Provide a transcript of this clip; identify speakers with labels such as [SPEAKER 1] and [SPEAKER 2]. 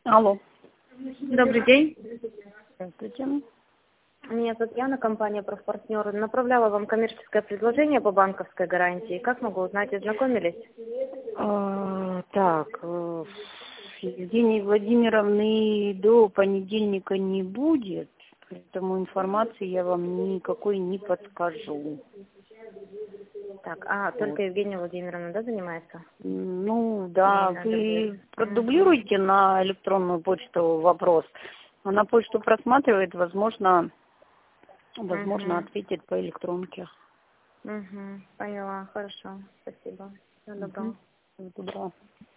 [SPEAKER 1] Алло.
[SPEAKER 2] Добрый день.
[SPEAKER 1] Здравствуйте.
[SPEAKER 2] Меня зовут Яна, компания «Профпартнер». Направляла вам коммерческое предложение по банковской гарантии. Как могу узнать, ознакомились?
[SPEAKER 1] Евгении Владимировны до понедельника не будет, поэтому информации я вам никакой не подскажу.
[SPEAKER 2] Так, только Евгения Владимировна, да, занимается?
[SPEAKER 1] Ну, да,
[SPEAKER 2] Не,
[SPEAKER 1] вы продублируете на электронную почту вопрос. Она почту просматривает, возможно, ответит по электронке.
[SPEAKER 2] Поняла, хорошо, спасибо. Всего доброго.
[SPEAKER 1] Всего доброго.